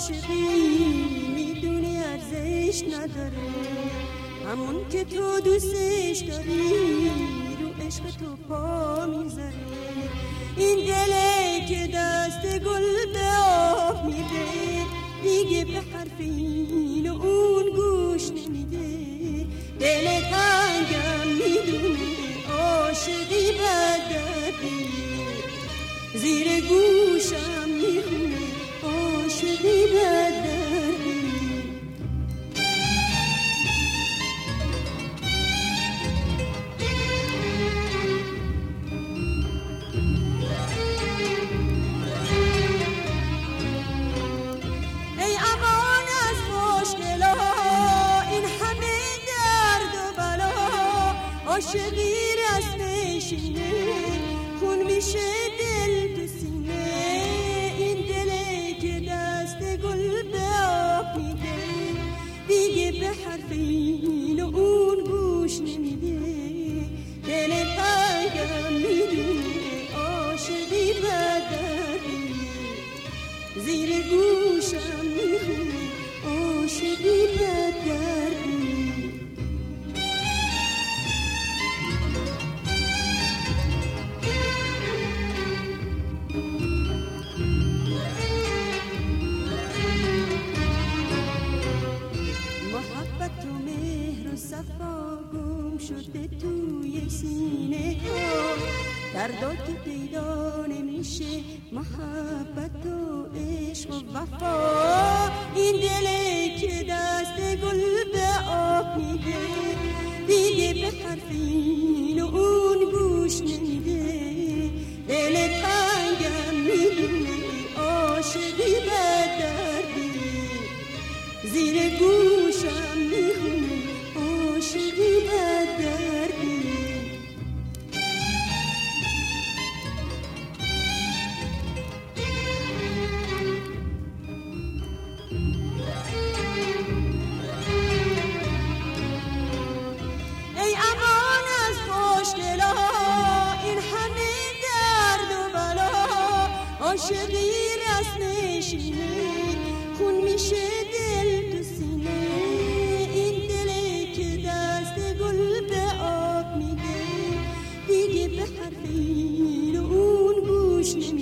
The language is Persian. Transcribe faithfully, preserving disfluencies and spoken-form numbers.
عاشقی میدونی ارزش نداره، همون که تو دوستش داری رو عشق تو پا میذاره. این دله که دست گل به آب میده، دیگه به حرف این و اون گوش نمیده. دل تنگم میدونه عاشقی بدردی، زیر گوشم میخونه عاشقی بدردی. ای امان از مشکلا، این همه درد و بلا، عاشقی رسمش اینه، خون میشه دل تو سینه. این دله که دست گل به آب میده، دیگه به حرف این و اون گوش نمیده. دل تنگم میدونه عاشقی بدردی، زیر گوشم میخونه عاشقی بدردی. محبت و مهر و صفا گم شده توی سینه ها، دردات پیدا نمیشه محبت و عشق و وفا. این دله که دست گل به آب میده، دیگه به حرف این و اون گوش نمیده. دل تنگم میدونه عاشقی بدردی، زیر گوشم میخونه عاشقی بدردی. ای امان از مشکلا، این همه درد و بلا، عاشقی رسمش اینه، خون میشه دل تو سینه. این دله که دست گل به آب میده، دیگه به حرف این و اون گوش نمیده.